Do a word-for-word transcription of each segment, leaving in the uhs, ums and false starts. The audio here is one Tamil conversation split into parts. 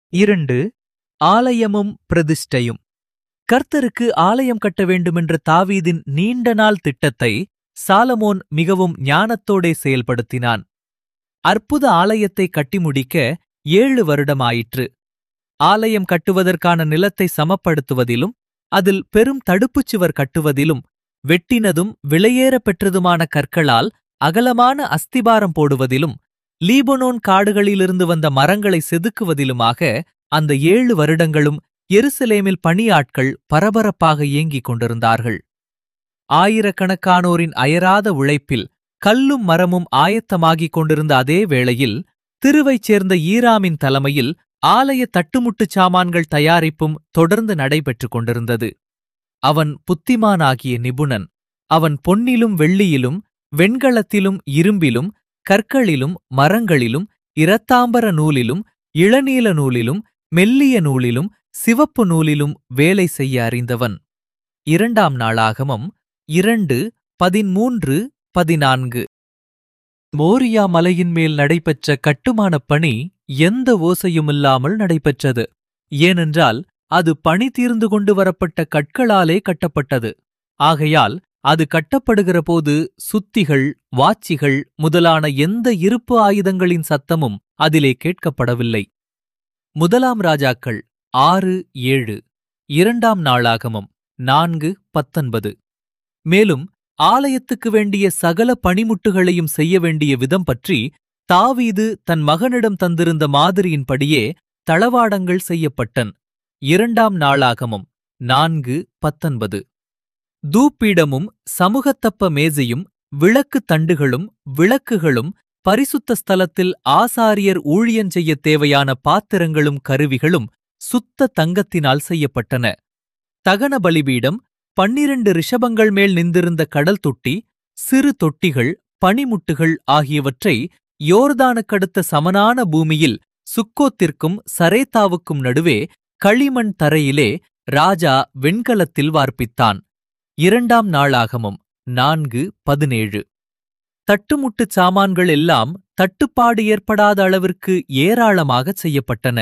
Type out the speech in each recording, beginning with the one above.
இரண்டு. ஆலயமும் பிரதிஷ்டையும். கர்த்தருக்கு ஆலயம் கட்ட வேண்டுமென்ற தாவீதின் நீண்ட நாள் திட்டத்தை சாலமோன் மிகவும் ஞானத்தோடே செயல்படுத்தினான். அற்புத ஆலயத்தை கட்டி முடிக்க ஏழு வருடமாயிற்று. ஆலயம் கட்டுவதற்கான நிலத்தை சமப்படுத்துவதிலும் அதில் பெரும் தடுப்புச் சுவர் கட்டுவதிலும் வெட்டினதும் விலையேறப் பெற்றதுமான கற்களால் அகலமான அஸ்திபாரம் போடுவதிலும் லீபனோன் காடுகளிலிருந்து வந்த மரங்களை செதுக்குவதிலுமாக அந்த ஏழு வருடங்களும் எருசலேமில் பணியாட்கள் பரபரப்பாக இயங்கிக் கொண்டிருந்தார்கள். ஆயிரக்கணக்கானோரின் அயராத உழைப்பில் கல்லும் மரமும் ஆயத்தமாகிக் கொண்டிருந்த அதே வேளையில் திருவைச் சேர்ந்த ஈராமின் தலைமையில் ஆலய தட்டுமுட்டுச் சாமான்கள் தயாரிப்பும் தொடர்ந்து நடைபெற்றுக் கொண்டிருந்தது. அவன் புத்திமானாகிய நிபுணன். அவன் பொன்னிலும் வெள்ளியிலும் வெண்கலத்திலும் இரும்பிலும் கற்களிலும் மரங்களிலும் இரத்தாம்பர நூலிலும் இளநீல நூலிலும் மெல்லிய நூலிலும் சிவப்பு நூலிலும் வேலை செய்ய அறிந்தவன். இரண்டாம் நாளாகமம் இரண்டு பதிமூன்று பதினான்கு. மோரியா மலையின் மேல் நடைபெற்ற கட்டுமானப் பணி எந்த ஓசையுமில்லாமல் நடைபெற்றது. ஏனென்றால் அது பணி தீர்ந்து கொண்டு வரப்பட்ட கற்களாலே கட்டப்பட்டது. ஆகையால் அது கட்டப்படுகிறபோது சுத்திகள், வாச்சிகள் முதலான எந்த இருப்பு ஆயுதங்களின் சத்தமும் அதிலே கேட்கப்படவில்லை. முதலாம் ராஜாக்கள் ஆறு ஏழு. இரண்டாம் நாளாகமம் நான்கு பத்தொன்பது. மேலும் ஆலயத்துக்கு வேண்டிய சகல பணிமுட்டுகளையும் செய்ய வேண்டிய விதம் பற்றி தாவீது தன் மகனிடம் தந்திருந்த மாதிரியின்படியே தளவாடங்கள் செய்யப்பட்டன். இரண்டாம் நாளாகமம் நான்கு பத்தொன்பது. தூப்பீடமும் சமூகத்தப்ப மேசையும் விளக்கு தண்டுகளும் விளக்குகளும் பரிசுத்த ஸ்தலத்தில் ஆசாரியர் ஊழியஞ்செய்யத் தேவையான பாத்திரங்களும் கருவிகளும் சுத்த தங்கத்தினால் செய்யப்பட்டன. தகன பலிபீடம், பன்னிரண்டு ரிஷபங்கள் மேல் நின்றிருந்த கடல் தொட்டி, சிறு தொட்டிகள், பனிமுட்டுகள் ஆகியவற்றை யோர்தானுக்கடுத்த சமனான பூமியில் சுக்கோத்திற்கும் சரேத்தாவுக்கும் நடுவே களிமண் தரையிலே ராஜா வெண்கலத்தில் வார்ப்பித்தான். இரண்டாம் நாளாகமம் நான்கு பதினேழு. தட்டுமுட்டுச் சாமான்கள் எல்லாம் தட்டுப்பாடு ஏற்படாத அளவிற்கு ஏராளமாகச் செய்யப்பட்டன.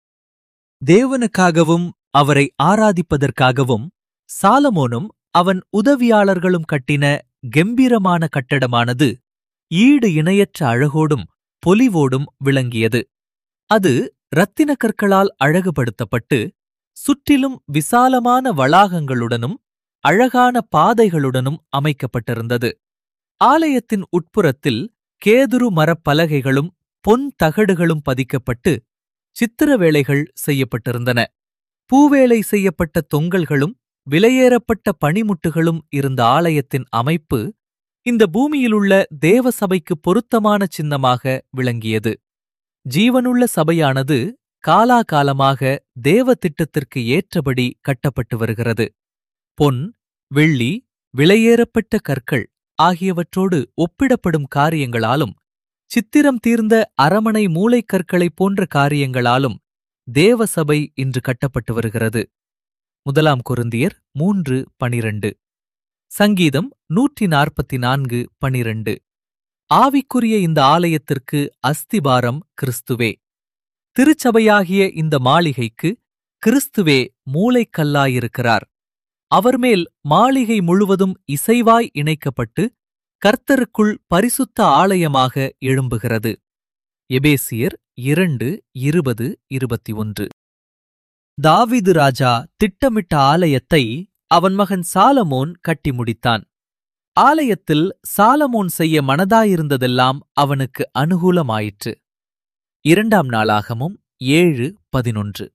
தேவனுக்காகவும் அவரை ஆராதிப்பதற்காகவும் சாலமோனும் அவன் உதவியாளர்களும் கட்டின கெம்பீரமான கட்டடமானது ஈடு இணையற்ற அழகோடும் பொலிவோடும் விளங்கியது. அது இரத்தின கற்களால் அழகுபடுத்தப்பட்டு சுற்றிலும் விசாலமான வளாகங்களுடனும் அழகான பாதைகளுடனும் அமைக்கப்பட்டிருந்தது. ஆலயத்தின் உட்புறத்தில் கேதுரு மரப்பலகைகளும் பொன் தகடுகளும் பதிக்கப்பட்டு சித்திர வேலைகள் செய்யப்பட்டிருந்தன. பூவேலை செய்யப்பட்ட தொங்கல்களும் விலையேறப்பட்ட பணிமுட்டுகளும் இருந்த ஆலயத்தின் அமைப்பு இந்த பூமியிலுள்ள தேவ சபைக்கு பொருத்தமான சின்னமாக விளங்கியது. ஜீவனுள்ள சபையானது காலாகாலமாக தேவ திட்டத்திற்கு ஏற்றபடி கட்டப்பட்டு வருகிறது. பொன், வெள்ளி, விலையேறப்பட்ட கற்கள் ஆகியவற்றோடு ஒப்பிடப்படும் காரியங்களாலும் சித்திரம் தீர்ந்த அரமனை மூளைக்கற்களைப் போன்ற காரியங்களாலும் தேவ சபை இன்று கட்டப்பட்டு வருகிறது. முதலாம் கொரிந்தியர் மூன்று பனிரண்டு. சங்கீதம் நூற்றி நாற்பத்தி நான்கு பனிரண்டு. ஆவிக்குரிய இந்த ஆலயத்திற்கு அஸ்திபாரம் கிறிஸ்துவே. திருச்சபையாகிய இந்த மாளிகைக்கு கிறிஸ்துவே மூளைக்கல்லாயிருக்கிறார். அவர்மேல் மாளிகை முழுவதும் இசைவாய் இணைக்கப்பட்டு கர்த்தருக்குள் பரிசுத்த ஆலயமாக எழும்புகிறது. எபேசியர் இரண்டு இருபது இருபத்தி ஒன்று. தாவீது ராஜா திட்டமிட்ட ஆலயத்தை அவன் மகன் சாலமோன் கட்டி முடித்தான். ஆலயத்தில் சாலமோன் செய்ய மனதாயிருந்ததெல்லாம் அவனுக்கு அனுகூலமாயிற்று. இரண்டாம் நாளாகமும் ஏழு பதினொன்று.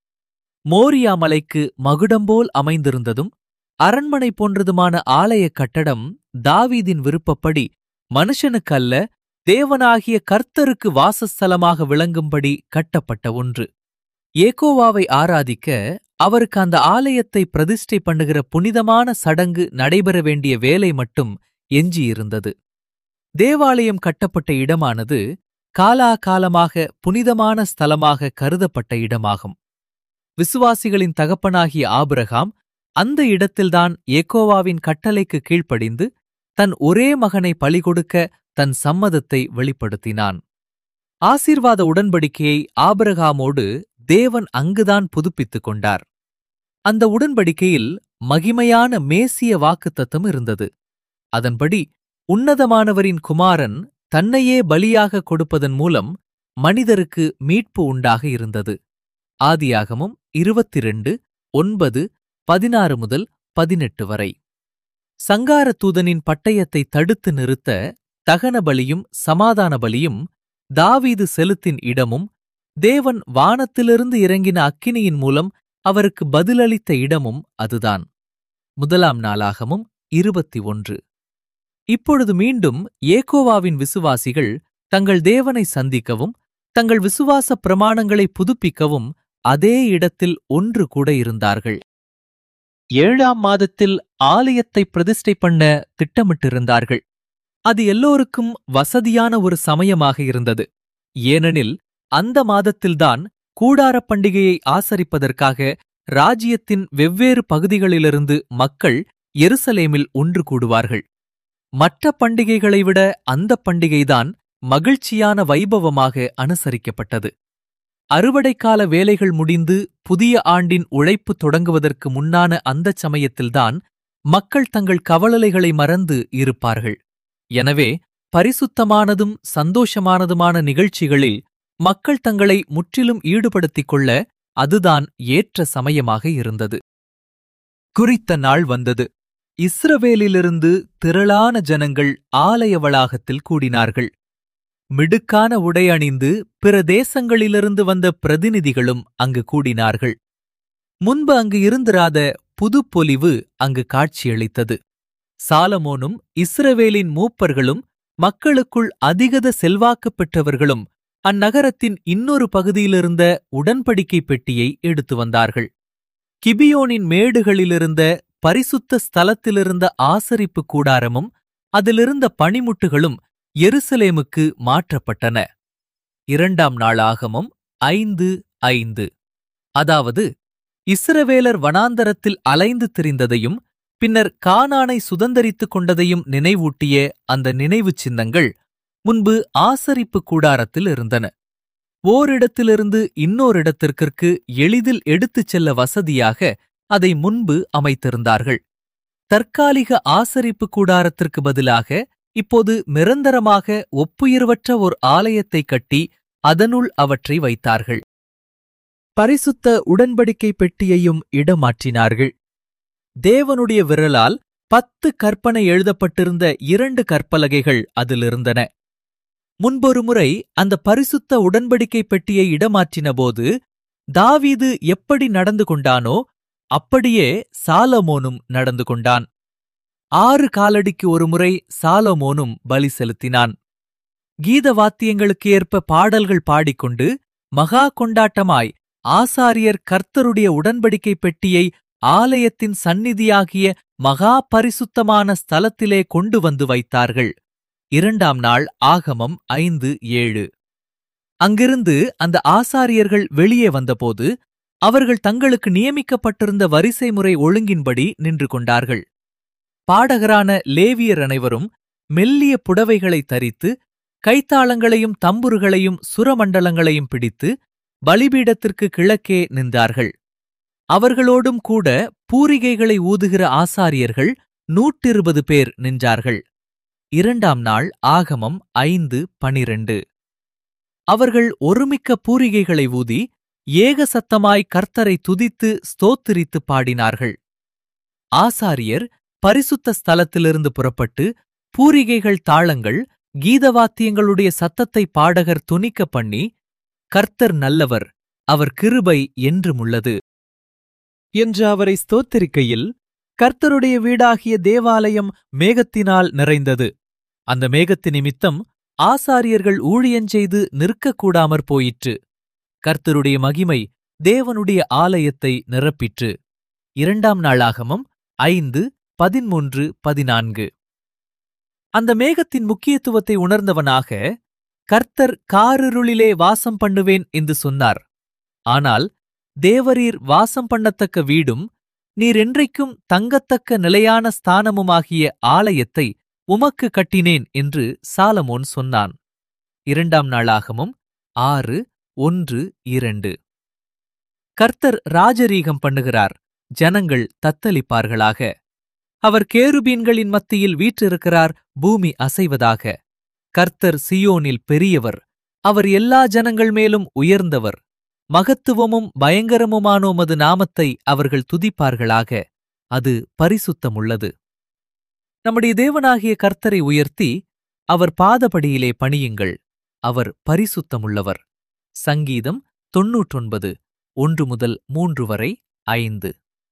மோரியா மலைக்கு மகுடம்போல் அமைந்திருந்ததும் அரண்மனை போன்றதுமான ஆலய கட்டடம் தாவீதின் விருப்பப்படி மனுஷனுக்கு அல்ல, தேவனாகிய கர்த்தருக்கு வாசஸ்தலமாக விளங்கும்படி கட்டப்பட்ட ஒன்று. ஏகோவாவை ஆராதிக்க அவருக்கு அந்த ஆலயத்தை பிரதிஷ்டை பண்ணுகிற புனிதமான சடங்கு நடைபெற வேண்டிய வேலை மட்டும் எஞ்சியிருந்தது. தேவாலயம் கட்டப்பட்ட இடமானது காலாகாலமாக புனிதமான ஸ்தலமாக கருதப்பட்ட இடமாகும். விசுவாசிகளின் தகப்பனாகிய ஆபிரகாம் அந்த இடத்தில்தான் யெகோவாவின் கட்டளைக்கு கீழ்ப்படிந்து தன் ஒரே மகனை பலிகொடுக்க தன் சம்மதத்தை வெளிப்படுத்தினான். ஆசீர்வாத உடன்படிக்கையை ஆபிரகாமோடு தேவன் அங்குதான் புதுப்பித்துக் கொண்டார். அந்த உடன்படிக்கையில் மகிமையான மேசிய வாக்குத்தத்தம் இருந்தது. அதன்படி உன்னதமானவரின் குமாரன் தன்னையே பலியாக கொடுப்பதன் மூலம் மனிதருக்கு மீட்பு உண்டாக இருந்தது. ஆதியாகமம் இருபத்திரண்டு ஒன்பது பதினாறு முதல் பதினெட்டு வரை. சங்கார தூதனின் பட்டயத்தை தடுத்து நிறுத்த தகன பலியும் சமாதான பலியும் தாவீது செலுத்தின் இடமும் தேவன் வானத்திலிருந்து இறங்கின அக்கினியின் மூலம் அவருக்கு பதிலளித்த இடமும் அதுதான். முதலாம் நாளாகமும் இருபத்தி ஒன்று. இப்பொழுது மீண்டும் ஏகோவாவின் விசுவாசிகள் தங்கள் தேவனை சந்திக்கவும் தங்கள் விசுவாச பிரமாணங்களை புதுப்பிக்கவும் அதே இடத்தில் ஒன்று கூட இருந்தார்கள். ஏழாம் மாதத்தில் ஆலயத்தை பிரதிஷ்டை பண்ண திட்டமிட்டிருந்தார்கள். அது எல்லோருக்கும் வசதியான ஒரு சமயமாக இருந்தது. ஏனெனில் அந்த மாதத்தில்தான் கூடாரப் பண்டிகையை ஆசரிப்பதற்காக ராஜ்யத்தின் வெவ்வேறு பகுதிகளிலிருந்து மக்கள் எருசலேமில் ஒன்று கூடுவார்கள். மற்ற பண்டிகைகளை விட அந்த பண்டிகைதான் மகிழ்ச்சியான வைபவமாக அனுசரிக்கப்பட்டது. அறுவடைக்கால வேலைகள் முடிந்து புதிய ஆண்டின் உழைப்பு தொடங்குவதற்கு முன்னான அந்தச் சமயத்தில்தான் மக்கள் தங்கள் கவலைகளை மறந்து இருப்பார்கள். எனவே பரிசுத்தமானதும் சந்தோஷமானதுமான நிகழ்ச்சிகளில் மக்கள் தங்களை முற்றிலும் ஈடுபடுத்திக் கொள்ள அதுதான் ஏற்ற சமயமாக இருந்தது. குறித்த நாள் வந்தது. இஸ்ரவேலிலிருந்து திரளான ஜனங்கள் ஆலய வளாகத்தில் கூடினார்கள். மிடுக்கான உடை அணிந்து பிற தேசங்களிலிருந்து வந்த பிரதிநிதிகளும் அங்கு கூடினார்கள். முன்பு அங்கு இருந்திராத புதுப்பொலிவு அங்கு காட்சியளித்தது. சாலமோனும் இஸ்ரவேலின் மூப்பர்களும் மக்களுக்குள் அதிகத செல்வாக்கு பெற்றவர்களும் அந்நகரத்தின் இன்னொரு பகுதியிலிருந்த உடன்படிக்கை பெட்டியை எடுத்து வந்தார்கள். கிபியோனின் மேடுகளிலிருந்த பரிசுத்த ஸ்தலத்திலிருந்த ஆசரிப்பு கூடாரமும் அதிலிருந்த பணிமுட்டுகளும் எருசலேமுக்கு மாற்றப்பட்டன. இரண்டாம் நாளாகமம் ஐந்து ஐந்து. அதாவது இஸ்ரவேலர் வனாந்தரத்தில் அலைந்து திரிந்ததையும் பின்னர் கானானை சுதந்தரித்துக் கொண்டதையும் நினைவூட்டிய அந்த நினைவுச் சின்னங்கள் முன்பு ஆசரிப்பு கூடாரத்தில் இருந்தன. ஓரிடத்திலிருந்து இன்னோரிடத்திற்கு எளிதில் எடுத்துச் செல்ல வசதியாக அதை முன்பு அமைத்திருந்தார்கள். தற்காலிக ஆசரிப்பு கூடாரத்திற்கு பதிலாக இப்போது நிரந்தரமாக ஒப்புயர்வற்ற ஓர் ஆலயத்தை கட்டி அதனுள் அவற்றை வைத்தார்கள். பரிசுத்த உடன்படிக்கை பெட்டியையும் இடமாற்றினார்கள். தேவனுடைய விரலால் பத்து கற்பனை எழுதப்பட்டிருந்த இரண்டு கற்பலகைகள் அதிலிருந்தன. முன்பொரு முறை அந்த பரிசுத்த உடன்படிக்கை பெட்டியை இடமாற்றினபோது தாவீது எப்படி நடந்து கொண்டானோ அப்படியே சாலமோனும் நடந்து கொண்டான். ஆறு காலடிக்கு ஒருமுறை சாலமோனும் பலி செலுத்தினான். கீத வாத்தியங்களுக்கு ஏற்ப பாடல்கள் பாடிக்கொண்டு மகா கொண்டாட்டமாய் ஆசாரியர் கர்த்தருடைய உடன்படிக்கை பெட்டியை ஆலயத்தின் சந்நிதியாகிய மகா பரிசுத்தமான ஸ்தலத்திலே கொண்டு வந்து வைத்தார்கள். இரண்டாம் நாள் ஆகமம் ஐந்து ஏழு. அங்கிருந்து அந்த ஆசாரியர்கள் வெளியே வந்தபோது அவர்கள் தங்களுக்கு நியமிக்கப்பட்டிருந்த வரிசை முறை ஒழுங்கின்படி நின்று கொண்டார்கள். பாடகரான லேவியர் அனைவரும் மெல்லிய புடவைகளை தரித்து கைத்தாளங்களையும் தம்புருகளையும் சுரமண்டலங்களையும் பிடித்து பலிபீடத்திற்கு கிழக்கே நின்றார்கள். அவர்களோடும் கூட பூரிகைகளை ஊதுகிற ஆசாரியர்கள் நூற்றிருபது பேர் நின்றார்கள். இரண்டாம் நாள் ஆகமம் ஐந்து பனிரண்டு. அவர்கள் ஒருமிக்க பூரிகைகளை ஊதி ஏக சத்தமாய் கர்த்தரை துதித்து ஸ்தோத்திரித்து பாடினார்கள். ஆசாரியர் பரிசுத்த ஸ்தலத்திலிருந்து புறப்பட்டு பூரிகைகள் தாளங்கள் கீதவாத்தியங்களுடைய சத்தத்தை பாடகர் துணிக்க பண்ணி கர்த்தர் நல்லவர், அவர் கிருபை என்றுமுள்ளது என்று அவரை ஸ்தோத்திரிக்கையில் கர்த்தருடைய வீடாகிய தேவாலயம் மேகத்தினால் நிறைந்தது. அந்த மேகத்து நிமித்தம் ஆசாரியர்கள் ஊழியஞ்செய்து நிற்கக்கூடாமற் போயிற்று. கர்த்தருடைய மகிமை தேவனுடைய ஆலயத்தை நிரப்பிற்று. இரண்டாம் நாளாகமம் ஐந்து பதிமூன்று பதினான்கு. அந்த மேகத்தின் முக்கியத்துவத்தை உணர்ந்தவனாக கர்த்தர் காரிருளிலே வாசம் பண்ணுவேன் என்று சொன்னார். ஆனால் தேவரீர் வாசம் பண்ணத்தக்க வீடும் நீர் என்றைக்கும் தங்கத்தக்க நிலையான ஸ்தானமுமாகிய ஆலயத்தை உமக்கு கட்டினேன் என்று சாலமோன் சொன்னான். இரண்டாம் நாளாகமம் ஆறு ஒன்று இரண்டு. கர்த்தர் ராஜரீகம் பண்ணுகிறார், ஜனங்கள் தத்தளிப்பார்களாக. அவர் கேருபீன்களின் மத்தியில் வீற்றிருக்கிறார், பூமி அசைவதாக. கர்த்தர் சியோனில் பெரியவர், அவர் எல்லா ஜனங்கள் மேலும் உயர்ந்தவர். மகத்துவமும் பயங்கரமுமானோமது நாமத்தை அவர்கள் துதிப்பார்களாக. அது பரிசுத்தமுள்ளது. நம்முடைய தேவனாகிய கர்த்தரை உயர்த்தி அவர் பாதபடியிலே பணியுங்கள். அவர் பரிசுத்தமுள்ளவர். சங்கீதம் தொன்னூற்றொன்பது ஒன்று முதல் மூன்று வரை ஐந்து.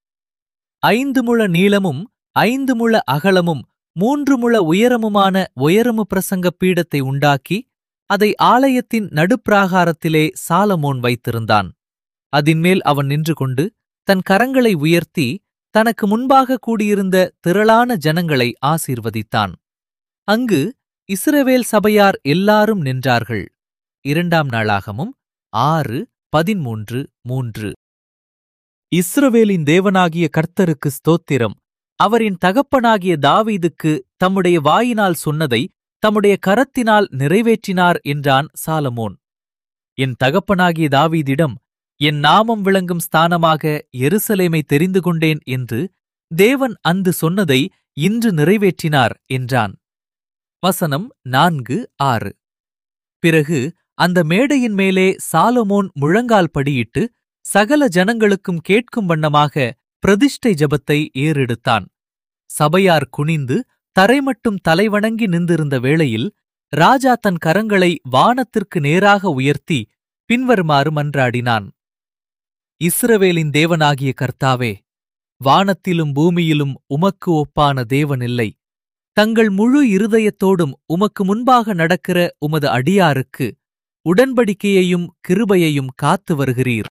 ஐந்து முழ நீளமும் ஐந்து முழ அகலமும் மூன்று முழ உயரமுமான உயரமு பிரசங்க பீடத்தை உண்டாக்கி அதை ஆலயத்தின் நடுப்பிராகாரத்திலே சாலமோன் வைத்திருந்தான். அதின்மேல் அவன் நின்று கொண்டு தன் கரங்களை உயர்த்தி தனக்கு முன்பாக கூடியிருந்த திரளான ஜனங்களை ஆசீர்வதித்தான். அங்கு இஸ்ரவேல் சபையார் எல்லாரும் நின்றார்கள். இரண்டாம் நாளாகமும் ஆறு பதிமூன்று மூன்று. இஸ்ரவேலின் தேவனாகிய கர்த்தருக்கு ஸ்தோத்திரம். அவரின் தகப்பனாகிய தாவீதுக்கு தம்முடைய வாயினால் சொன்னதை தம்முடைய கரத்தினால் நிறைவேற்றினார் என்றான் சாலமோன். என் தகப்பனாகிய தாவீதிடம் என் நாமம் விளங்கும் ஸ்தானமாக எருசலேமை தெரிந்து கொண்டேன் என்று தேவன் அன்று சொன்னதை இன்று நிறைவேற்றினார் என்றான். வசனம் நான்கு ஆறு. பிறகு அந்த மேடையின் மேலே சாலமோன் முழங்கால் படியிட்டு சகல ஜனங்களுக்கும் கேட்கும் வண்ணமாக பிரதிஷ்டை ஜெபத்தை ஏறெடுத்தான். சபையார் குனிந்து தரைமட்டும் தலைவணங்கி நின்றிருந்த வேளையில் ராஜா தன் கரங்களை வானத்திற்கு நேராக உயர்த்தி பின்வருமாறு மன்றாடினான். இஸ்ரவேலின் தேவனாகிய கர்த்தாவே, வானத்திலும் பூமியிலும் உமக்கு ஒப்பான தேவனில்லை. தங்கள் முழு இருதயத்தோடும் உமக்கு முன்பாக நடக்கிற உமது அடியாருக்கு உடன்படிக்கையையும் கிருபையையும் காத்து வருகிறீர்.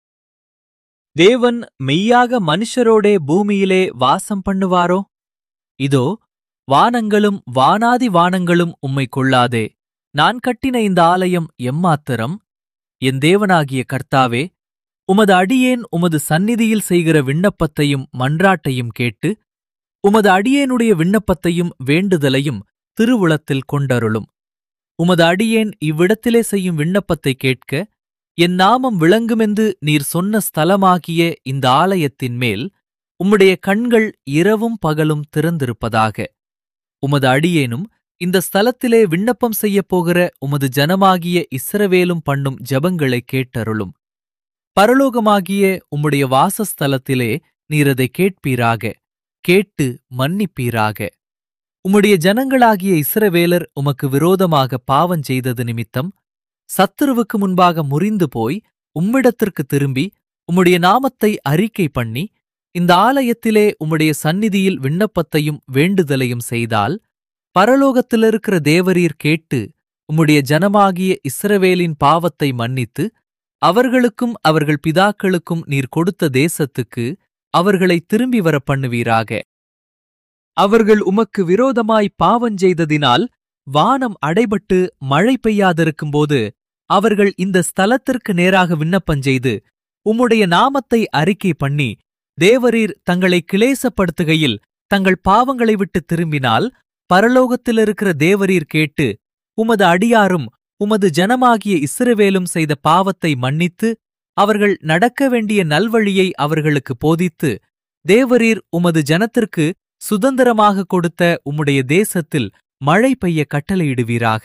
தேவன் மெய்யாக மனுஷரோடே பூமியிலே வாசம் பண்ணுவாரோ? இதோ, வானங்களும் வானாதி வானங்களும் உம்மை கொள்ளாதே. நான் கட்டின இந்த ஆலயம் எம்மாத்திரம்? என் தேவனாகிய கர்த்தாவே, உமது அடியேன் உமது சந்நிதியில் செய்கிற விண்ணப்பத்தையும் மன்றாட்டையும் கேட்டு உமது அடியேனுடைய விண்ணப்பத்தையும் வேண்டுதலையும் திருவுளத்தில் கொண்டருளும். உமது அடியேன் இவ்விடத்திலே செய்யும் விண்ணப்பத்தை கேட்க என் நாமம் விளங்குமென்று நீர் சொன்ன ஸ்தலமாகிய இந்த ஆலயத்தின் மேல் உம்முடைய கண்கள் இரவும் பகலும் திறந்திருப்பதாக. உமது அடியேனும் இந்த ஸ்தலத்திலே விண்ணப்பம் செய்யப்போகிற உமது ஜனமாகிய இஸ்ரவேலும் பண்ணும் ஜெபங்களை கேட்டருளும். பரலோகமாகிய உம்முடைய வாசஸ்தலத்திலே நீர் அதை கேட்பீராக, கேட்டு மன்னிப்பீராக. உம்முடைய ஜனங்களாகிய இஸ்ரவேலர் உமக்கு விரோதமாக பாவம் செய்தது நிமித்தம் சத்துருவுக்கு முன்பாக முறிந்து போய் உம்மிடத்திற்கு திரும்பி உம்முடைய நாமத்தை அறிக்கை பண்ணி இந்த ஆலயத்திலே உம்முடைய சந்நிதியில் விண்ணப்பத்தையும் வேண்டுதலையும் செய்தால், பரலோகத்திலிருக்கிற தேவரீர் கேட்டு உம்முடைய ஜனமாகிய இஸ்ரவேலின் பாவத்தை மன்னித்து அவர்களுக்கும் அவர்கள் பிதாக்களுக்கும் நீர் கொடுத்த தேசத்துக்கு அவர்களை திரும்பி வர பண்ணுவீராக. அவர்கள் உமக்கு விரோதமாய் பாவஞ்செய்ததினால் வானம் அடைபட்டு மழை பெய்யாதிருக்கும்போது அவர்கள் இந்த ஸ்தலத்திற்கு நேராக விண்ணப்பஞ்செய்து உம்முடைய நாமத்தை அறிக்கை பண்ணி தேவரீர் தங்களை கிளேசப்படுத்துகையில் தங்கள் பாவங்களை விட்டு திரும்பினால், பரலோகத்திலிருக்கிற தேவரீர் கேட்டு உமது அடியாரும் உமது ஜனமாகிய இஸ்ரவேலும் செய்த பாவத்தை மன்னித்து அவர்கள் நடக்க வேண்டிய நல்வழியை அவர்களுக்கு போதித்து தேவரீர் உமது ஜனத்திற்கு சுதந்திரமாக கொடுத்த உம்முடைய தேசத்தில் மழை பெய்ய கட்டளையிடுவீராக.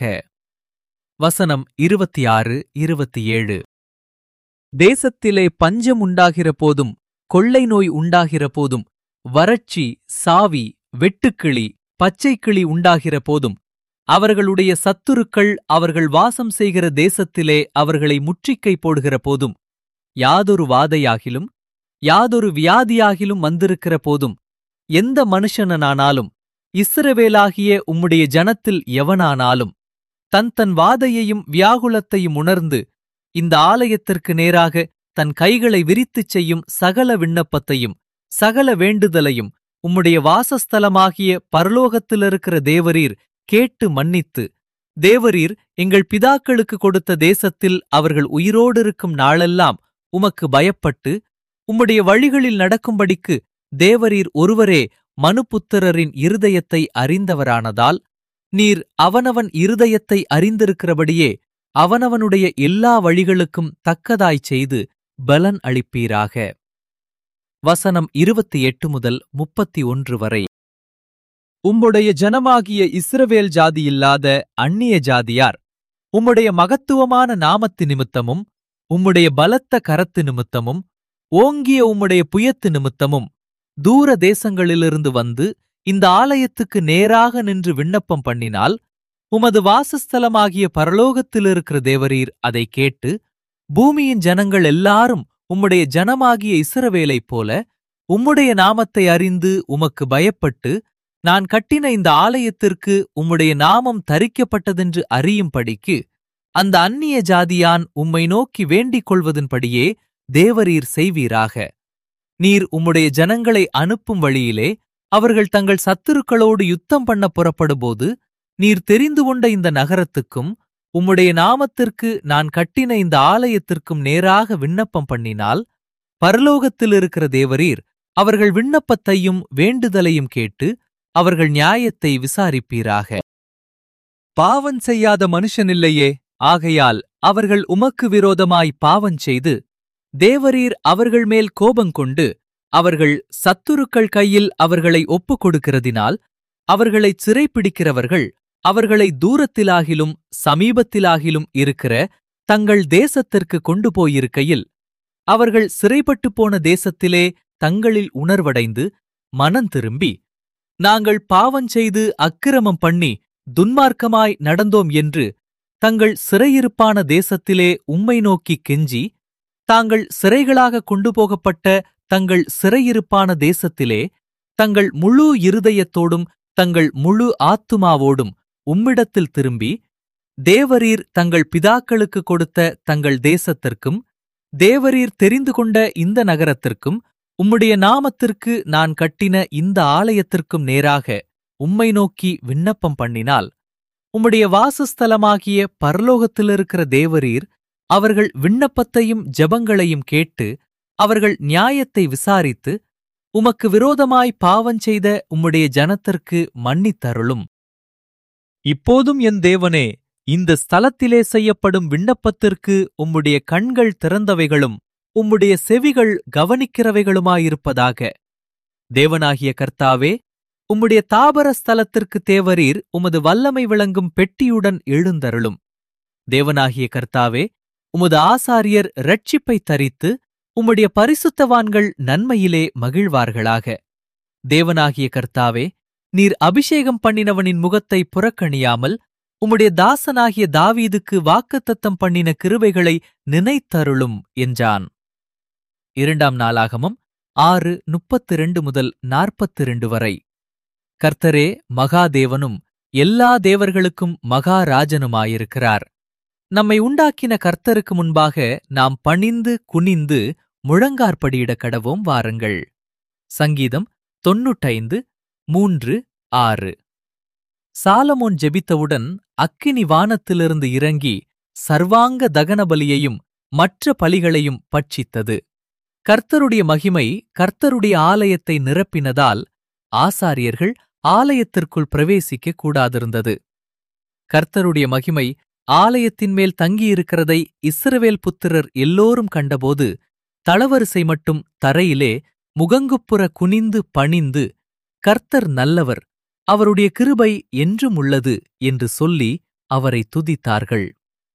வசனம் இருபத்தி ஆறு இருபத்தி ஏழு. தேசத்திலே பஞ்சம் உண்டாகிற போதும் கொள்ளை நோய் உண்டாகிற போதும் வறட்சி, சாவி, வெட்டுக்கிளி, பச்சைக்கிளி உண்டாகிற போதும் அவர்களுடைய சத்துருக்கள் அவர்கள் வாசம் செய்கிற தேசத்திலே அவர்களை முற்றிக்கை போடுகிற போதும் யாதொரு வாதையாகிலும் யாதொரு வியாதியாகிலும் வந்திருக்கிற போதும் எந்த மனுஷனானாலும் இஸ்ரவேலாகிய உம்முடைய ஜனத்தில் எவனானாலும் தன் தன் வாதையையும் வியாகுலத்தையும் உணர்ந்து இந்த ஆலயத்திற்கு நேராக தன் கைகளை விரித்துச் செய்யும் சகல விண்ணப்பத்தையும் சகல வேண்டுதலையும் உம்முடைய வாசஸ்தலமாகிய பரலோகத்திலிருக்கிற தேவரீர் கேட்டு மன்னித்து, தேவரீர் எங்கள் பிதாக்களுக்கு கொடுத்த தேசத்தில் அவர்கள் உயிரோடிருக்கும் நாளெல்லாம் உமக்கு பயப்பட்டு உம்முடைய வழிகளில் நடக்கும்படிக்கு தேவரீர் ஒருவரே மனுபுத்திரரின் இருதயத்தை அறிந்தவரானதால், நீர் அவனவன் இருதயத்தை அறிந்திருக்கிறபடியே அவனவனுடைய எல்லா வழிகளுக்கும் தக்கதாய்ச் செய்து பலன் அளிப்பீராக. வசனம் இருபத்தி எட்டு முதல் முப்பத்தி ஒன்று வரை. உம்முடைய ஜனமாகிய இஸ்ரவேல் ஜாதியில்லாத அந்நிய ஜாதியார் உம்முடைய மகத்துவமான நாமத்து நிமித்தமும் உம்முடைய பலத்த கரத்து நிமித்தமும் ஓங்கிய உம்முடைய புயத்து நிமித்தமும் தூர தேசங்களிலிருந்து வந்து இந்த ஆலயத்துக்கு நேராக நின்று விண்ணப்பம் பண்ணினால், உமது வாசஸ்தலமாகிய பரலோகத்திலிருக்கிற தேவரீர் அதை கேட்டு, பூமியின் ஜனங்கள் எல்லாரும் உம்முடைய ஜனமாகிய இஸ்ரவேலைப் போல உம்முடைய நாமத்தை அறிந்து உமக்கு பயப்பட்டு, நான் கட்டின இந்த ஆலயத்திற்கு உம்முடைய நாமம் தரிக்கப்பட்டதென்று அறியும்படிக்கு அந்த அந்நிய ஜாதியான் உம்மை நோக்கி வேண்டிக் கொள்வதன்படியே தேவரீர் செய்வீராக. நீர் உம்முடைய ஜனங்களை அனுப்பும் வழியிலே அவர்கள் தங்கள் சத்துருக்களோடு யுத்தம் பண்ண புறப்படும்போது, நீர் தெரிந்து கொண்ட இந்த நகரத்துக்கும் உம்முடைய நாமத்திற்கு நான் கட்டின இந்த ஆலயத்திற்கும் நேராக விண்ணப்பம் பண்ணினால், பரலோகத்தில் இருக்கிற தேவரீர் அவர்கள் விண்ணப்பத்தையும் வேண்டுதலையும் கேட்டு அவர்கள் நியாயத்தை விசாரிப்பீராக. பாவம் செய்யாத மனுஷனில்லையே, ஆகையால் அவர்கள் உமக்கு விரோதமாய் பாவஞ்செய்து தேவரீர் அவர்கள் மேல் கோபங்கொண்டு அவர்கள் சத்துருக்கள் கையில் அவர்களை ஒப்புக் கொடுக்கிறதினால், அவர்களைச் சிறைப்பிடிக்கிறவர்கள் அவர்களை தூரத்திலாகிலும் சமீபத்திலாகிலும் இருக்கிற தங்கள் தேசத்திற்கு கொண்டு போயிருக்கையில், அவர்கள் சிறைப்பட்டுப் போன தேசத்திலே தங்களில் உணர்வடைந்து மனம் திரும்பி, நாங்கள் பாவஞ்செய்து அக்கிரமம் பண்ணி துன்மார்க்கமாய் நடந்தோம் என்று தங்கள் சிறையிருப்பான தேசத்திலே உம்மை நோக்கிக் கெஞ்சி, தாங்கள் சிறைகளாக கொண்டு போகப்பட்ட தங்கள் சிறையிருப்பான தேசத்திலே தங்கள் முழு இருதயத்தோடும் தங்கள் முழு ஆத்துமாவோடும் உம்மிடத்தில் திரும்பி, தேவரீர் தங்கள் பிதாக்களுக்கு கொடுத்த தங்கள் தேசத்திற்கும் தேவரீர் தெரிந்து கொண்ட இந்த நகரத்திற்கும் உம்முடைய நாமத்திற்கு நான் கட்டின இந்த ஆலயத்திற்கும் நேராக உம்மை நோக்கி விண்ணப்பம் பண்ணினால், உம்முடைய வாசஸ்தலமாகிய பரலோகத்திலிருக்கிற தேவரீர் அவர்கள் விண்ணப்பத்தையும் ஜெபங்களையும் கேட்டு அவர்கள் நியாயத்தை விசாரித்து உமக்கு விரோதமாய் பாவஞ்செய்த உம்முடைய ஜனத்திற்கு மன்னித்தருளும். இப்போதும் என் தேவனே, இந்த ஸ்தலத்திலே செய்யப்படும் விண்ணப்பத்திற்கு உம்முடைய கண்கள் திறந்தவைகளும் உம்முடைய செவிகள் கவனிக்கிறவைகளுமாயிருப்பதாக. தேவனாகிய கர்த்தாவே, உம்முடைய தாபர ஸ்தலத்திற்கு தேவரீர் உமது வல்லமை விளங்கும் பெட்டியுடன் எழுந்தருளும். தேவனாகிய கர்த்தாவே, உமது ஆசாரியர் இரட்சிப்பை தரித்து உம்முடைய பரிசுத்தவான்கள் நன்மையிலே மகிழ்வார்களாக. தேவனாகிய கர்த்தாவே, நீர் அபிஷேகம் பண்ணினவனின் முகத்தை புறக்கணியாமல் உம்முடைய தாசனாகிய தாவீதுக்கு வாக்குத்தத்தம் பண்ணின கிருபைகளை நினைத்தருளும் என்றான். இரண்டாம் நாளாகமம் ஆறு முப்பத்திரண்டு முதல் நாற்பத்திரண்டு வரை. கர்த்தரே மகாதேவனும் எல்லா தேவர்களுக்கும் மகாராஜனுமாயிருக்கிறார். நம்மை உண்டாக்கின கர்த்தருக்கு முன்பாக நாம் பணிந்து குனிந்து முழங்கார்படியிடக் கடவோம் வாருங்கள். சங்கீதம் தொன்னூற்றைந்து மூன்று ஆறு. சாலமோன் ஜெபித்தவுடன் அக்கினி வானத்திலிருந்து இறங்கி சர்வாங்க தகனபலியையும் மற்ற பலிகளையும் பட்சித்தது. கர்த்தருடைய மகிமை கர்த்தருடைய ஆலயத்தை நிரப்பினதால் ஆசாரியர்கள் ஆலயத்திற்குள் பிரவேசிக்க கூடாதிருந்தது. கர்த்தருடைய மகிமை ஆலயத்தின் மேல் தங்கியிருக்கிறதை இஸ்ரவேல் புத்திரர் எல்லோரும் கண்டபோது தளவரிசை மட்டும் தரையிலே முகங்குப்புற குனிந்து பணிந்து, கர்த்தர் நல்லவர், அவருடைய கிருபை என்றும் உள்ளது என்று சொல்லி அவரை துதித்தார்கள்.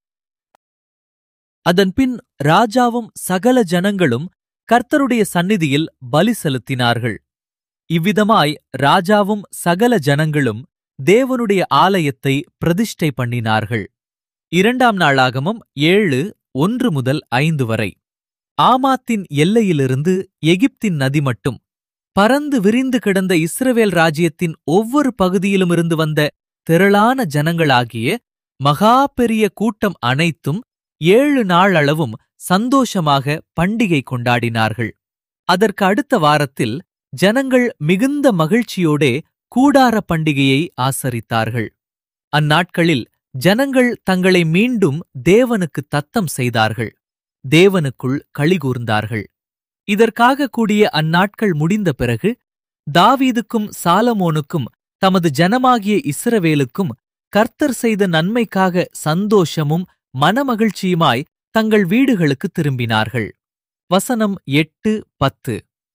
அதன்பின் ராஜாவும் சகல ஜனங்களும் கர்த்தருடைய சந்நிதியில் பலி செலுத்தினார்கள். இவ்விதமாய் ராஜாவும் சகல ஜனங்களும் தேவனுடைய ஆலயத்தை பிரதிஷ்டை பண்ணினார்கள். இரண்டாம் நாளாகமம் ஏழு ஒன்று முதல் ஐந்து வரை. ஆமாத்தின் எல்லையிலிருந்து எகிப்தின் நதி மட்டும் பரந்து விரிந்து கிடந்த இஸ்ரவேல் ராஜ்யத்தின் ஒவ்வொரு பகுதியிலுமிருந்து வந்த திரளான ஜனங்களாகிய மகா பெரிய கூட்டம் அனைத்தும் ஏழு நாள் அளவும் சந்தோஷமாக பண்டிகை கொண்டாடினார்கள். அதற்கு அடுத்த வாரத்தில் ஜனங்கள் மிகுந்த மகிழ்ச்சியோடே கூடார பண்டிகையை ஆசரித்தார்கள். அந்நாட்களில் ஜனங்கள் தங்களை மீண்டும் தேவனுக்கு தத்தம் செய்தார்கள், தேவனுக்குள் களிகூர்ந்தார்கள். இதற்காக கூடிய அந்நாட்கள் முடிந்த பிறகு தாவீதுக்கும் சாலமோனுக்கும் தமது ஜனமாகிய இஸ்ரவேலுக்கும் கர்த்தர் செய்த நன்மைக்காக சந்தோஷமும் மனமகிழ்ச்சியுமாய் தங்கள் வீடுகளுக்கு திரும்பினார்கள். வசனம் எட்டு பத்து.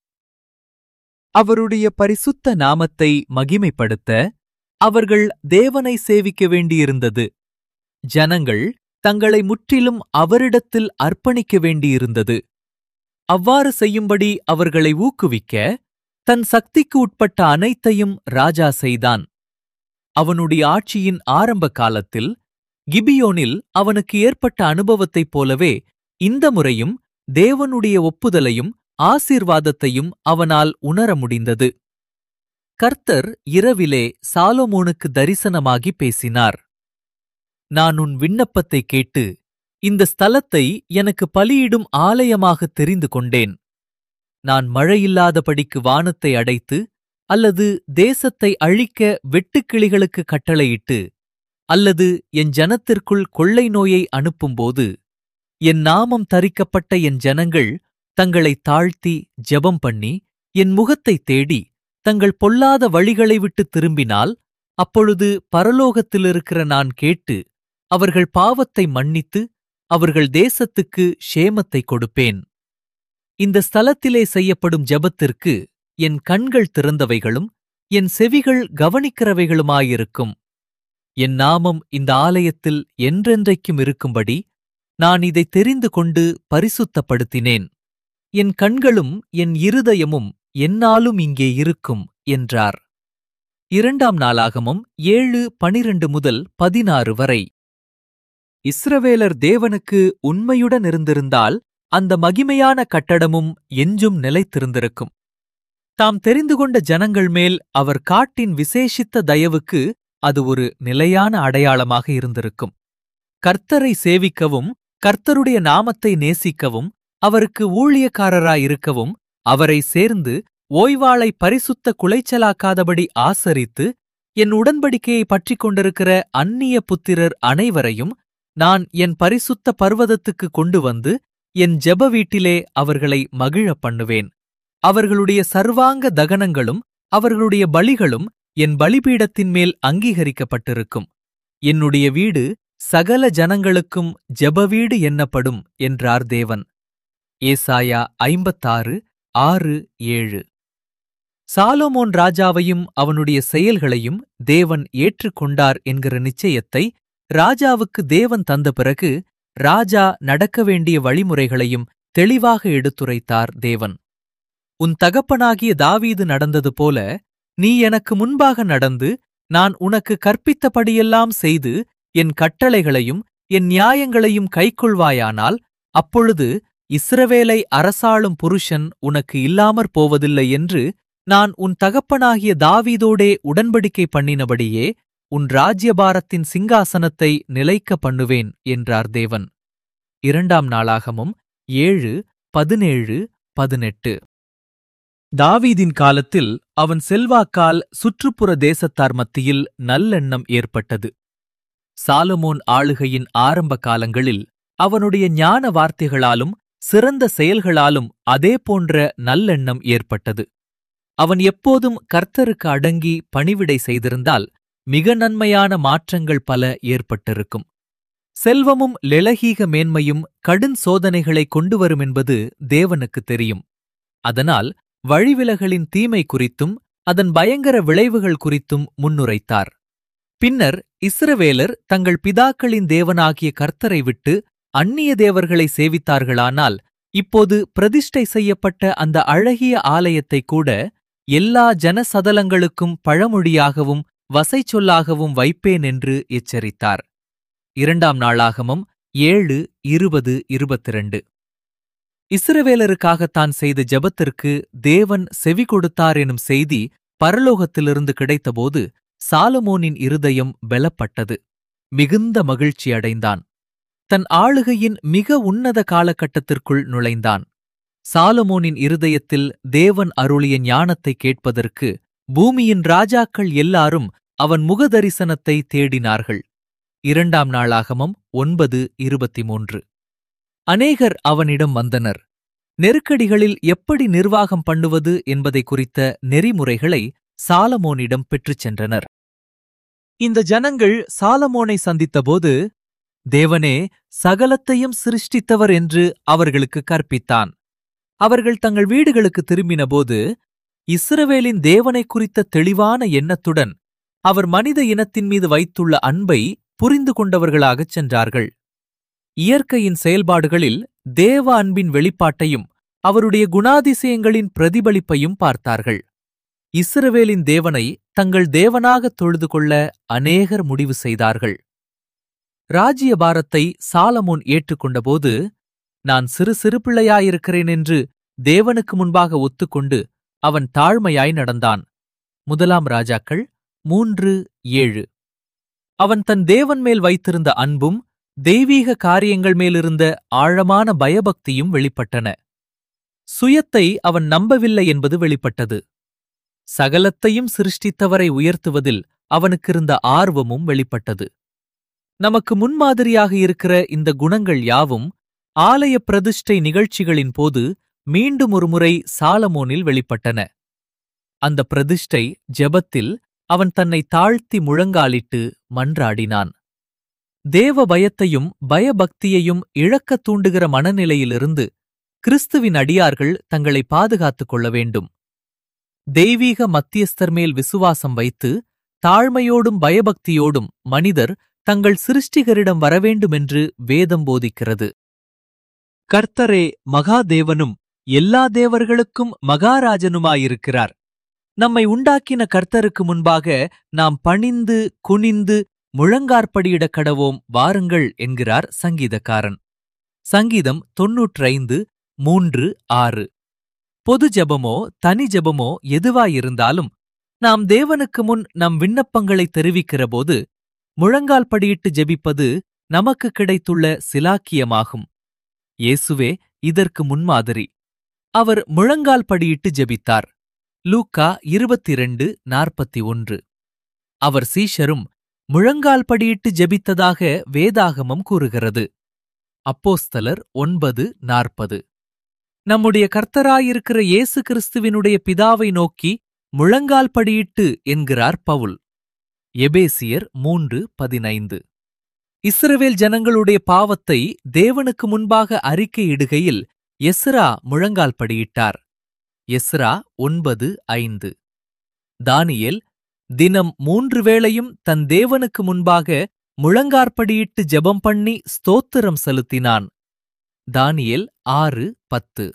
அவருடைய பரிசுத்த நாமத்தை மகிமைப்படுத்த அவர்கள் தேவனை சேவிக்க வேண்டியிருந்தது. ஜனங்கள் தங்களை முற்றிலும் அவரிடத்தில் அர்ப்பணிக்க வேண்டியிருந்தது. அவ்வாறு செய்யும்படி அவர்களை ஊக்குவிக்க தன் சக்திக்கு உட்பட்ட அனைத்தையும் ராஜா செய்தான். அவனுடைய ஆட்சியின் ஆரம்ப காலத்தில் கிபியோனில் அவனுக்கு ஏற்பட்ட அனுபவத்தைப் போலவே இந்த முறையும் தேவனுடைய ஒப்புதலையும் ஆசீர்வாதத்தையும் அவனால் உணர முடிந்தது. கர்த்தர் இரவிலே சாலொமோனுக்கு தரிசனமாகி பேசினார். நான் உன் விண்ணப்பத்தை கேட்டு இந்த ஸ்தலத்தை எனக்கு பலியிடும் ஆலயமாக தெரிந்து கொண்டேன். நான் மழையில்லாதபடிக்கு வானத்தை அடைத்து அல்லது தேசத்தை அழிக்க வெட்டுக்கிளிகளுக்கு கட்டளையிட்டு அல்லது என் ஜனத்திற்குள் கொள்ளை நோயை அனுப்பும்போது என் நாமம் தரிக்கப்பட்ட என் ஜனங்கள் தங்களை தாழ்த்தி ஜெபம் பண்ணி என் முகத்தைத் தேடி தங்கள் பொல்லாத வழிகளை விட்டு திரும்பினால் அப்பொழுது பரலோகத்திலிருக்கிற நான் கேட்டு அவர்கள் பாவத்தை மன்னித்து அவர்கள் தேசத்துக்கு க்ஷேமத்தை கொடுப்பேன். இந்த ஸ்தலத்திலே செய்யப்படும் ஜெபத்திற்கு என் கண்கள் திறந்தவைகளும் என் செவிகள் கவனிக்கிறவைகளுமாயிருக்கும். என் நாமம் இந்த ஆலயத்தில் என்றென்றைக்கும் இருக்கும்படி நான் இதை தெரிந்து கொண்டு பரிசுத்தப்படுத்தினேன். என் கண்களும் என் இருதயமும் எந்நாளும் இங்கே இருக்கும் என்றார். இரண்டாம் நாளாகமம் ஏழு பனிரண்டு முதல் பதினாறு வரை. இஸ்ரவேலர் தேவனுக்கு உண்மையுடன் இருந்திருந்தால் அந்த மகிமையான கட்டடமும் என்றும் நிலைத்திருந்திருக்கும். தாம் தெரிந்து கொண்ட ஜனங்கள் மேல் அவர் காட்டின் விசேஷித்த தயவுக்கு அது ஒரு நிலையான அடையாளமாக இருந்திருக்கும். கர்த்தரை சேவிக்கவும் கர்த்தருடைய நாமத்தை நேசிக்கவும் அவருக்கு ஊழியக்காரராயிருக்கவும் அவரை சேர்ந்து ஓய்வாளை பரிசுத்த குலைச்சலாக்காதபடி ஆசரித்து என் உடன்படிக்கையை பற்றிக் கொண்டிருக்கிற அந்நிய புத்திரர் அனைவரையும் நான் என் பரிசுத்த பர்வதத்துக்கு கொண்டு வந்து என் ஜெப வீட்டிலே அவர்களை மகிழப் பண்ணுவேன். அவர்களுடைய சர்வாங்க தகனங்களும் அவர்களுடைய பலிகளும் என் பலிபீடத்தின் மேல் அங்கீகரிக்கப்பட்டிருக்கும். என்னுடைய வீடு சகல ஜனங்களுக்கும் ஜெபவீடு என்னப்படும் என்றார் தேவன். ஏசாயா ஐம்பத்தாறு ஆறு ஏழு. சாலொமோன் ராஜாவையும் அவனுடைய செயல்களையும் தேவன் ஏற்றுக்கொண்டார் என்கிற நிச்சயத்தை ராஜாவுக்கு தேவன் தந்த பிறகு ராஜா நடக்க வேண்டிய வழிமுறைகளையும் தெளிவாக எடுத்துரைத்தார் தேவன். உன் தகப்பனாகிய தாவீது நடந்தது போல நீ எனக்கு முன்பாக நடந்து நான் உனக்கு கற்பித்தபடியெல்லாம் செய்து என் கட்டளைகளையும் என் நியாயங்களையும் கைக்கொள்வாயானால் அப்பொழுது இஸ்ரவேலை அரசாளும் புருஷன் உனக்கு இல்லாமற் போவதில்லை என்று நான் உன் தகப்பனாகிய தாவீதோடே உடன்படிக்கை பண்ணினபடியே உன் ராஜ்யபாரத்தின் சிங்காசனத்தை நிலைக்க பண்ணுவேன் என்றார் தேவன். இரண்டாம் நாளாகமம் ஏழு பதினேழு பதினெட்டு. தாவீதின் காலத்தில் அவன் செல்வாக்கால் சுற்றுப்புற தேசத்தார் மத்தியில் நல்லெண்ணம் ஏற்பட்டது. சாலமோன் ஆளுகையின் ஆரம்ப காலங்களில் அவனுடைய ஞான வார்த்தைகளாலும் சிறந்த செயல்களாலும் அதே போன்ற நல்லெண்ணம் ஏற்பட்டது. அவன் எப்போதும் கர்த்தருக்கு அடங்கி பணிவிடை செய்திருந்தால் மிக நன்மையான மாற்றங்கள் பல ஏற்பட்டிருக்கும். செல்வமும் லெளகீக மேன்மையும் கடும் சோதனைகளை கொண்டு வரும் என்பது தேவனுக்கு தெரியும். அதனால் வழிவிலகலின் தீமை குறித்தும் அதன் பயங்கர விளைவுகள் குறித்தும் முன்னுரைத்தார். பின்னர் இஸ்ரவேலர் தங்கள் பிதாக்களின் தேவனாகிய கர்த்தரை விட்டு அந்நிய தேவர்களை சேவித்தார்களானால் இப்போது பிரதிஷ்டை செய்யப்பட்ட அந்த அழகிய ஆலயத்தை கூட எல்லா ஜனசதலங்களுக்கும் பழமொழியாகவும் வசைச்சொல்லாகவும் வைப்பேன் என்று எச்சரித்தார். இரண்டாம் நாளாகமம் ஏழு இருபது இருபத்திரண்டு. இஸ்ரவேலருக்காக தான் செய்த ஜெபத்திற்கு தேவன் செவி கொடுத்தார் எனும் செய்தி பரலோகத்திலிருந்து கிடைத்தபோது சாலமோனின் இருதயம் பெலப்பட்டது. மிகுந்த மகிழ்ச்சி அடைந்தான். தன் ஆளுகையின் மிக உன்னத காலகட்டத்திற்குள் நுழைந்தான். சாலமோனின் இருதயத்தில் தேவன் அருளிய ஞானத்தை கேட்பதற்கு பூமியின் ராஜாக்கள் எல்லாரும் அவன் முகதரிசனத்தை தேடினார்கள். இரண்டாம் நாளாகமம் ஒன்பது இருபத்தி மூன்று. அநேகர் அவனிடம் வந்தனர். நெருக்கடிகளில் எப்படி நிர்வாகம் பண்ணுவது என்பதை குறித்த நெறிமுறைகளை சாலமோனிடம் பெற்றுச் சென்றனர். இந்த ஜனங்கள் சாலமோனை சந்தித்தபோது தேவனே சகலத்தையும் சிருஷ்டித்தவர் என்று அவர்களுக்கு கற்பித்தான். அவர்கள் தங்கள் வீடுகளுக்கு திரும்பினபோது இஸ்ரவேலின் தேவனை குறித்த தெளிவான எண்ணத்துடன் அவர் மனித இனத்தின் மீது வைத்துள்ள அன்பை புரிந்து கொண்டவர்களாகச் சென்றார்கள். இயற்கையின் செயல்பாடுகளில் தேவ அன்பின் வெளிப்பாட்டையும் அவருடைய குணாதிசயங்களின் பிரதிபலிப்பையும் பார்த்தார்கள். இஸ்ரவேலின் தேவனை தங்கள் தேவனாகத் தொழுது கொள்ள அநேகர் முடிவு செய்தார்கள். ராஜ்யபாரத்தை சாலமோன் ஏற்றுக்கொண்டபோது, நான் சிறு சிறு பிள்ளையாயிருக்கிறேன் என்று தேவனுக்கு முன்பாக ஒத்துக்கொண்டு அவன் தாழ்மையாய் நடந்தான். முதலாம் ராஜாக்கள் மூன்று ஏழு. அவன் தன் தேவன் மேல் வைத்திருந்த அன்பும் தெய்வீக காரியங்கள் மேலிருந்த ஆழமான பயபக்தியும் வெளிப்பட்டன. சுயத்தை அவன் நம்பவில்லை என்பது வெளிப்பட்டது. சகலத்தையும் சிருஷ்டித்தவரை உயர்த்துவதில் அவனுக்கிருந்த ஆர்வமும் வெளிப்பட்டது. நமக்கு முன்மாதிரியாக இருக்கிற இந்த குணங்கள் யாவும் ஆலய பிரதிஷ்டை நிகழ்ச்சிகளின் போது மீண்டும் ஒருமுறை சாலமோனில் வெளிப்பட்டன. அந்த பிரதிஷ்டை ஜெபத்தில் அவன் தன்னை தாழ்த்தி முழங்காலிட்டு மன்றாடினான். தேவ பயத்தையும் பயபக்தியையும் இழக்கத் தூண்டுகிற மனநிலையிலிருந்து கிறிஸ்துவின் அடியார்கள் தங்களை பாதுகாத்துக் கொள்ள வேண்டும். தெய்வீக மத்தியஸ்தர் மேல் விசுவாசம் வைத்து தாழ்மையோடும் பயபக்தியோடும் மனிதர் தங்கள் சிருஷ்டிகரிடம் வரவேண்டுமென்று வேதம் போதிக்கிறது. கர்த்தரே மகாதேவனும் எல்லா தேவர்களுக்கும் மகாராஜனுமாயிருக்கிறார். நம்மை உண்டாக்கின கர்த்தருக்கு முன்பாக நாம் பணிந்து குனிந்து முழங்கார்ப்படியிடக் கடவோம் வாருங்கள் என்கிறார் சங்கீதக்காரன். சங்கீதம் தொன்னூற்றைந்து மூன்று ஆறு. பொது ஜெபமோ தனி ஜெபமோ எதுவாயிருந்தாலும் நாம் தேவனுக்கு முன் நம் விண்ணப்பங்களை தெரிவிக்கிறபோது முழங்கால் படியிட்டு ஜெபிப்பது நமக்கு கிடைத்துள்ள சிலாக்கியமாகும். இயேசுவே இதற்கு முன்மாதிரி. அவர் முழங்கால் படியிட்டு ஜெபித்தார். லூக்கா இருபத்திரண்டு நாற்பத்தி ஒன்று. அவர் சீஷரும் முழங்கால் படியிட்டு ஜெபித்ததாக வேதாகமம் கூறுகிறது. அப்போஸ்தலர் ஒன்பது நாற்பது. நம்முடைய கர்த்தராயிருக்கிற இயேசு கிறிஸ்துவினுடைய பிதாவை நோக்கி முழங்கால் படியிட்டு என்கிறார் பவுல். எபேசியர் மூன்று பதினைந்து. இஸ்ரவேல் ஜனங்களுடைய பாவத்தை தேவனுக்கு முன்பாக அறிக்கையிடுகையில் எஸ்ரா முழங்கால் படியிட்டார். எஸ்ரா ஒன்பது ஐந்து. தானியேல் தினம் மூன்று வேளையும் தன் தேவனுக்கு முன்பாக முழங்கார்ப்படியிட்டு ஜெபம் பண்ணி ஸ்தோத்திரம் செலுத்தினான். தானியேல் ஆறு பத்து.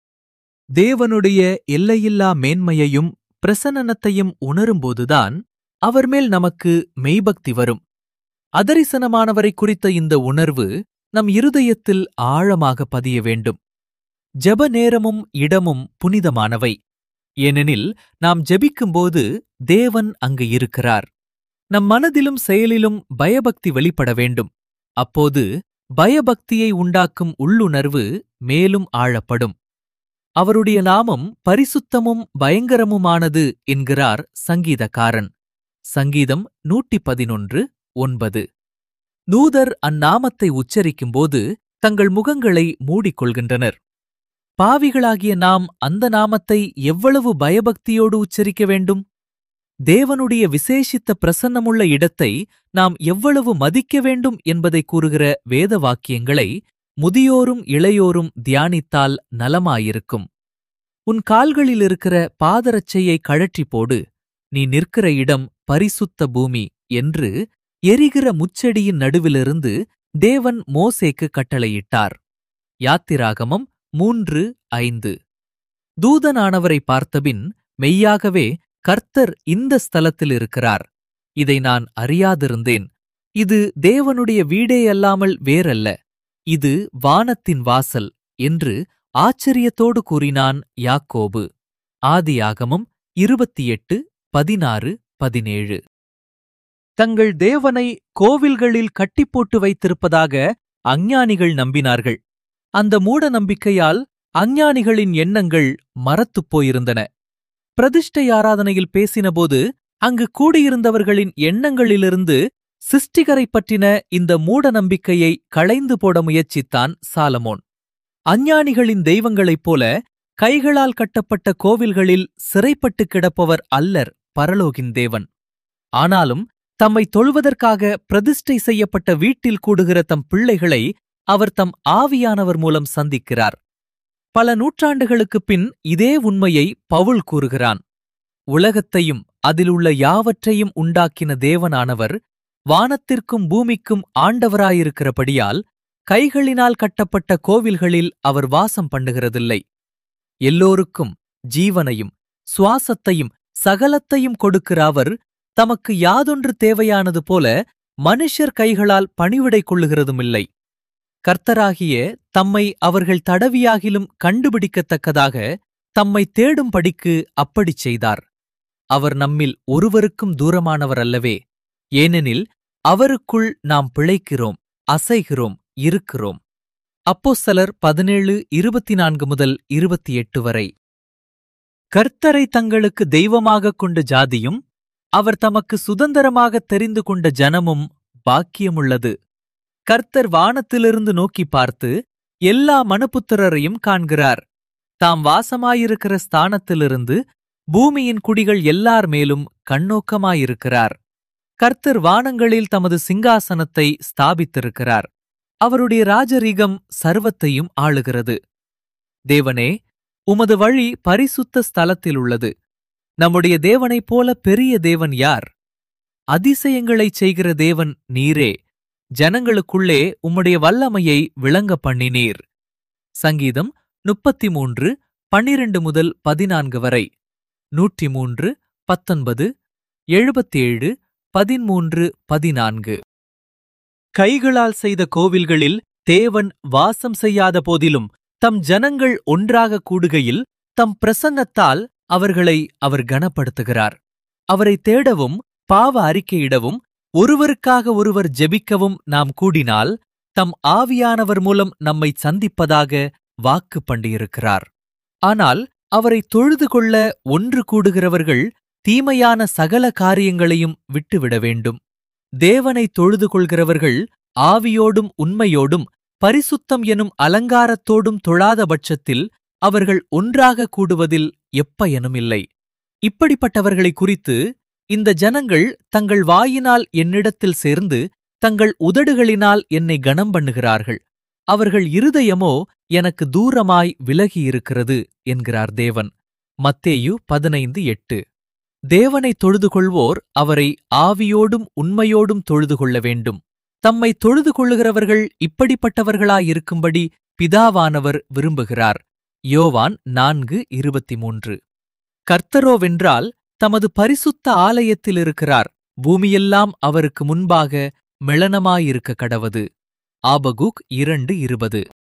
தேவனுடைய எல்லையில்லா மேன்மையையும் பிரசன்னத்தையும் உணரும்போதுதான் அவர் மேல் நமக்கு மெய்பக்தி வரும். அதரிசனமானவரை குறித்த இந்த உணர்வு நம் இருதயத்தில் ஆழமாக பதிய வேண்டும். ஜெப நேரமும் இடமும் புனிதமானவை. ஏனெனில் நாம் ஜெபிக்கும்போது தேவன் அங்கு இருக்கிறார். நம் மனதிலும் செயலிலும் பயபக்தி வெளிப்பட வேண்டும். அப்போது பயபக்தியை உண்டாக்கும் உள்ளுணர்வு மேலும் ஆழப்படும். அவருடைய நாமம் பரிசுத்தமும் பயங்கரமுமானது என்கிறார் சங்கீதக்காரன். சங்கீதம் நூற்றி பதினொன்று ஒன்பது. தூதர் அந்நாமத்தை உச்சரிக்கும்போது தங்கள் முகங்களை மூடிக்கொள்கின்றனர். பாவிகளாகிய நாம் அந்த நாமத்தை எவ்வளவு பயபக்தியோடு உச்சரிக்க வேண்டும்? தேவனுடைய விசேஷித்த பிரசன்னமுள்ள இடத்தை நாம் எவ்வளவு மதிக்க வேண்டும் என்பதை கூறுகிற வேத வாக்கியங்களை முதியோரும் இளையோரும் தியானித்தால் நலமாயிருக்கும். உன் கால்களில் இருக்கிற பாதரட்சையை கழற்றி போடு, நீ நிற்கிற இடம் பரிசுத்த பூமி என்று எரிகிற முச்செடியின் நடுவிலிருந்து தேவன் மோசேக்கு கட்டளையிட்டார். யாத்திராகமம் மூன்று ஐந்து. தூதனானவரை பார்த்தபின் மெய்யாகவே கர்த்தர் இந்த ஸ்தலத்தில் இருக்கிறார், இதை நான் அறியாதிருந்தேன். இது தேவனுடைய வீடேயல்லாமல் வேறல்ல, இது வானத்தின் வாசல் என்று ஆச்சரியத்தோடு கூறினான் யாக்கோபு. ஆதியாகமம் இருபத்தி எட்டு பதினாறு பதினேழு. தங்கள் தேவனை கோவில்களில் கட்டிப்போட்டு வைத்திருப்பதாக அஞ்ஞானிகள் நம்பினார்கள். அந்த மூட நம்பிக்கையால் அஞ்ஞானிகளின் எண்ணங்கள் மரத்துப் போயிருந்தன. பிரதிஷ்டை ஆராதனையில் பேசினபோது அங்கு கூடியிருந்தவர்களின் எண்ணங்களிலிருந்து சிருஷ்டிகரைப் பற்றின இந்த மூட நம்பிக்கையை களைந்து போட முயற்சித்தான் சாலமோன். அஞ்ஞானிகளின் தெய்வங்களைப் போல கைகளால் கட்டப்பட்ட கோவில்களில் சிறைப்பட்டு கிடப்பவர் அல்லர் பரலோகின் தேவன். ஆனாலும் தம்மை தொழுவதற்காக பிரதிஷ்டை செய்யப்பட்ட வீட்டில் கூடுகிற தம் பிள்ளைகளை அவர் தம் ஆவியானவர் மூலம் சந்திக்கிறார். பல நூற்றாண்டுகளுக்குப் பின் இதே உண்மையை பவுல் கூறுகிறான். உலகத்தையும் அதிலுள்ள யாவற்றையும் உண்டாக்கின தேவனானவர் வானத்திற்கும் பூமிக்கும் ஆண்டவராயிருக்கிறபடியால் கைகளினால் கட்டப்பட்ட கோவில்களில் அவர் வாசம் பண்ணுகிறதில்லை. எல்லோருக்கும் ஜீவனையும் சுவாசத்தையும் சகலத்தையும் கொடுக்கிற அவர் தமக்கு யாதொன்று தேவையானது போல மனுஷர் கைகளால் பணிவிடை கொள்ளுகிறதுமில்லை. கர்த்தராகிய தம்மை அவர்கள் தடவியாகிலும் கண்டுபிடிக்கத்தக்கதாக தம்மை தேடும்படிக்கு அப்படிச் செய்தார். அவர் நம்மில் ஒருவருக்கும் தூரமானவர் அல்லவே. ஏனெனில் அவருக்குள் நாம் பிழைக்கிறோம், அசைகிறோம், இருக்கிறோம். அப்போஸ்தலர் பதினேழு இருபத்தி நான்கு முதல் இருபத்தி எட்டு வரை. கர்த்தரை தங்களுக்கு தெய்வமாகக் கொண்ட ஜாதியும் அவர் தமக்கு சுதந்திரமாகத் தெரிந்து கொண்ட ஜனமும் பாக்கியமுள்ளது. கர்த்தர் வானத்திலிருந்து நோக்கி பார்த்து எல்லா மனுபுத்திரரையும் காண்கிறார். தாம் வாசமாயிருக்கிற ஸ்தானத்திலிருந்து பூமியின் குடிகள் எல்லார் மேலும் கண்ணோக்கமாயிருக்கிறார். கர்த்தர் வானங்களில் தமது சிங்காசனத்தை ஸ்தாபித்திருக்கிறார். அவருடைய ராஜரீகம் சர்வத்தையும் ஆளுகிறது. தேவனே, உமது வழி பரிசுத்த ஸ்தலத்திலுள்ளது. நம்முடைய தேவனைப் போல பெரிய தேவன் யார்? அதிசயங்களைச் செய்கிற தேவன் நீரே. ஜனங்களுக்குள்ளே உம்முடைய வல்லமையை விளங்க பண்ணினீர். சங்கீதம் முப்பத்தி மூன்று பன்னிரண்டு முதல் பதினான்கு வரை. நூற்றி மூன்று பத்தொன்பது எழுபத்தேழு பதிமூன்று பதினான்கு. கைகளால் செய்த கோவில்களில் தேவன் வாசம் செய்யாத போதிலும் தம் ஜனங்கள் ஒன்றாக கூடுகையில் தம் பிரசன்னத்தால் அவர்களை அவர் கனப்படுத்துகிறார். அவரை தேடவும் பாவ அறிக்கையிடவும் ஒருவருக்காக ஒருவர் ஜெபிக்கவும் நாம் கூடினால் தம் ஆவியானவர் மூலம் நம்மை சந்திப்பதாக வாக்கு பண்ணியிருக்கிறார். ஆனால் அவரை தொழுது கொள்ள ஒன்று கூடுகிறவர்கள் தீமையான சகல காரியங்களையும் விட்டுவிட வேண்டும். தேவனை தொழுது கொள்கிறவர்கள் ஆவியோடும் உண்மையோடும் பரிசுத்தம் எனும் அலங்காரத்தோடும் தொழாத பட்சத்தில் அவர்கள் ஒன்றாக கூடுவதில் எப்பயனுமில்லை. இப்படிப்பட்டவர்களை குறித்து இந்த ஜனங்கள் தங்கள் வாயினால் என்னிடத்தில் சேர்ந்து தங்கள் உதடுகளினால் என்னை கனம் பண்ணுகிறார்கள். அவர்கள் இருதயமோ எனக்கு தூரமாய் விலகியிருக்கிறது என்கிறார் தேவன். மத்தேயு பதினைந்து எட்டு. தேவனை தொழுது கொள்வோர் அவரை ஆவியோடும் உண்மையோடும் தொழுது கொள்ள வேண்டும். தம்மை தொழுது கொள்ளுகிறவர்கள் இப்படிப்பட்டவர்களாயிருக்கும்படி பிதாவானவர் விரும்புகிறார். யோவான் நான்கு இருபத்தி மூன்று. கர்த்தரோவென்றால் தமது பரிசுத்த ஆலயத்திலிருக்கிறார். பூமியெல்லாம் அவருக்கு முன்பாக மெளனமாயிருக்க கடவது. ஆபகுக் இரண்டு இருபது.